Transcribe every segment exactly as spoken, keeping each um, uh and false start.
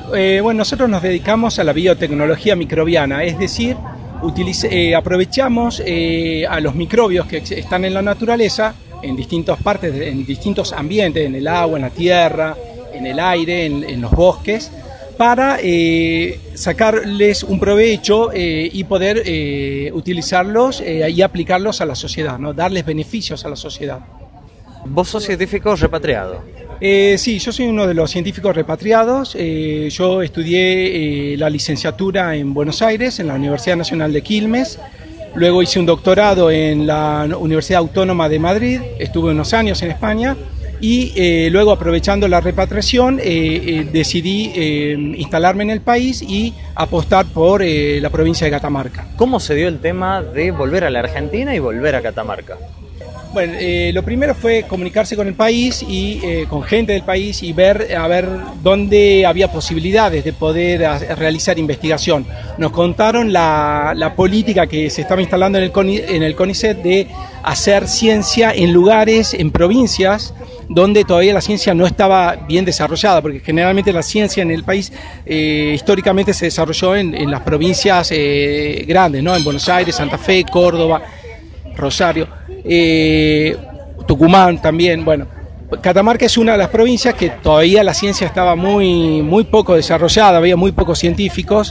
Eh, bueno, nosotros nos dedicamos a la biotecnología microbiana, es decir, utilice, eh, aprovechamos eh, a los microbios que están en la naturaleza, en distintas partes, en distintos ambientes, en el agua, en la tierra, en el aire, en, en los bosques, para eh, sacarles un provecho eh, y poder eh, utilizarlos eh, y aplicarlos a la sociedad, ¿no? Darles beneficios a la sociedad. ¿Vos sos científico repatriado? Eh, sí, yo soy uno de los científicos repatriados. Eh, yo estudié eh, la licenciatura en Buenos Aires, en la Universidad Nacional de Quilmes. Luego hice un doctorado en la Universidad Autónoma de Madrid. Estuve unos años en España. Y eh, luego, aprovechando la repatriación, eh, eh, decidí eh, instalarme en el país y apostar por eh, la provincia de Catamarca. ¿Cómo se dio el tema de volver a la Argentina y volver a Catamarca? Bueno, eh, lo primero fue comunicarse con el país y eh, con gente del país y ver a ver dónde había posibilidades de poder a, a realizar investigación. Nos contaron la, la política que se estaba instalando en el, CONI, en el CONICET de hacer ciencia en lugares, en provincias, donde todavía la ciencia no estaba bien desarrollada, porque generalmente la ciencia en el país eh, históricamente se desarrolló en, en las provincias eh, grandes, ¿no? En Buenos Aires, Santa Fe, Córdoba, Rosario. Eh, Tucumán también. Bueno, Catamarca es una de las provincias que todavía la ciencia estaba muy, muy poco desarrollada, había muy pocos científicos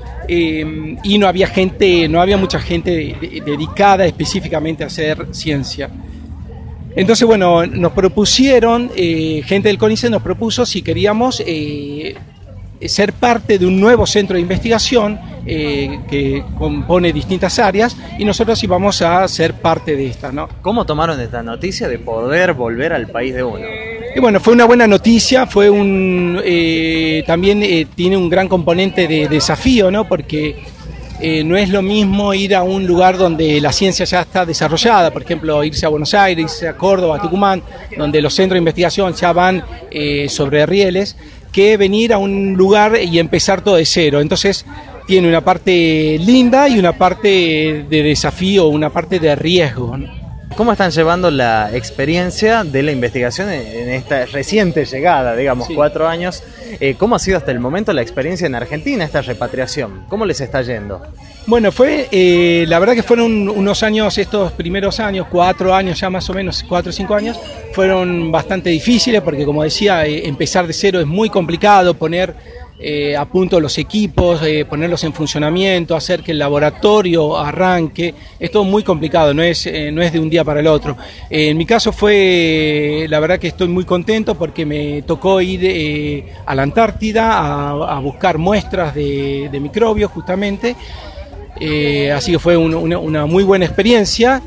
eh, y no había gente, no había mucha gente de, de, dedicada específicamente a hacer ciencia. Entonces, bueno, nos propusieron, eh, gente del CONICET nos propuso si queríamos eh, ser parte de un nuevo centro de investigación eh, que compone distintas áreas y nosotros íbamos a ser parte de esta, ¿no? ¿Cómo tomaron esta noticia de poder volver al país de uno? Y bueno, fue una buena noticia, fue un eh, también eh, tiene un gran componente de desafío, ¿no? Porque eh, no es lo mismo ir a un lugar donde la ciencia ya está desarrollada, por ejemplo, irse a Buenos Aires, irse a Córdoba, a Tucumán, donde los centros de investigación ya van eh, sobre rieles, que venir a un lugar y empezar todo de cero. Entonces tiene una parte linda y una parte de desafío, una parte de riesgo, ¿no? ¿Cómo están llevando la experiencia de la investigación en esta reciente llegada, digamos, sí. cuatro años? Eh, ¿Cómo ha sido hasta el momento la experiencia en Argentina, esta repatriación? ¿Cómo les está yendo? Bueno, fue, eh, la verdad que fueron unos años, estos primeros años, cuatro años ya más o menos, cuatro o cinco años, fueron bastante difíciles porque, como decía, eh, empezar de cero es muy complicado, poner Eh, a punto los equipos, eh, ponerlos en funcionamiento, hacer que el laboratorio arranque, es todo muy complicado, no es, eh, no es de un día para el otro. Eh, en mi caso fue, la verdad que estoy muy contento porque me tocó ir eh, a la Antártida a, a buscar muestras de, de microbios justamente, eh, así que fue un, una, una muy buena experiencia.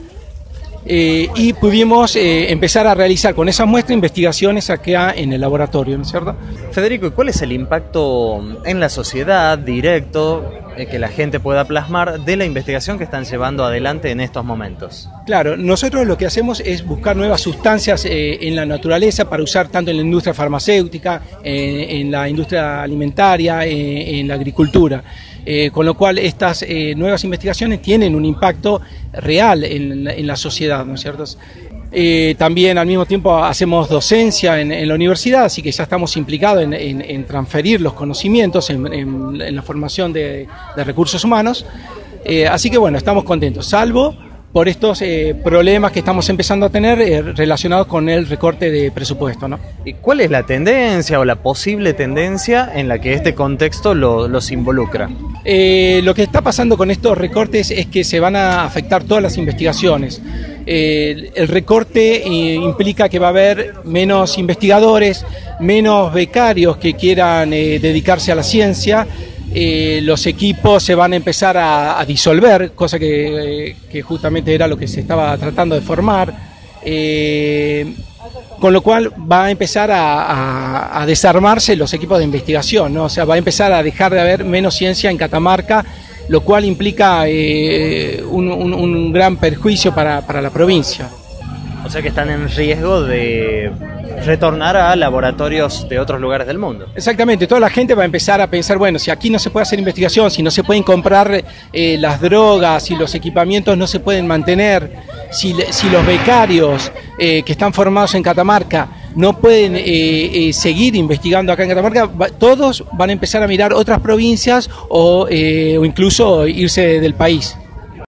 Eh, y pudimos eh, empezar a realizar con esas muestras investigaciones acá en el laboratorio, ¿no es cierto? Federico, ¿y cuál es el impacto en la sociedad directo eh, que la gente pueda plasmar de la investigación que están llevando adelante en estos momentos? Claro, nosotros lo que hacemos es buscar nuevas sustancias eh, en la naturaleza para usar tanto en la industria farmacéutica, eh, en la industria alimentaria, eh, en la agricultura. Eh, con lo cual estas eh, nuevas investigaciones tienen un impacto real en, en la sociedad, ¿no es cierto? Eh, también al mismo tiempo hacemos docencia en, en la universidad, así que ya estamos implicados en, en, en transferir los conocimientos en, en, en la formación de, de recursos humanos, eh, así que bueno, estamos contentos, salvo por estos eh, problemas que estamos empezando a tener eh, relacionados con el recorte de presupuesto, ¿no? ¿Y cuál es la tendencia o la posible tendencia en la que este contexto lo, los involucra? Eh, lo que está pasando con estos recortes es que se van a afectar todas las investigaciones. Eh, el recorte eh, implica que va a haber menos investigadores, menos becarios que quieran eh, dedicarse a la ciencia. Eh, los equipos se van a empezar a, a disolver, cosa que, eh, que justamente era lo que se estaba tratando de formar, eh, con lo cual va a empezar a, a, a desarmarse los equipos de investigación, ¿no? O sea, va a empezar a dejar de haber menos ciencia en Catamarca, lo cual implica eh, un, un, un gran perjuicio para, para la provincia. O sea que están en riesgo de retornar a laboratorios de otros lugares del mundo. Exactamente, toda la gente va a empezar a pensar, bueno, si aquí no se puede hacer investigación, si no se pueden comprar eh, las drogas, si los equipamientos no se pueden mantener, si, si los becarios eh, que están formados en Catamarca no pueden eh, eh, seguir investigando acá en Catamarca, va, todos van a empezar a mirar otras provincias o, eh, o incluso irse del país.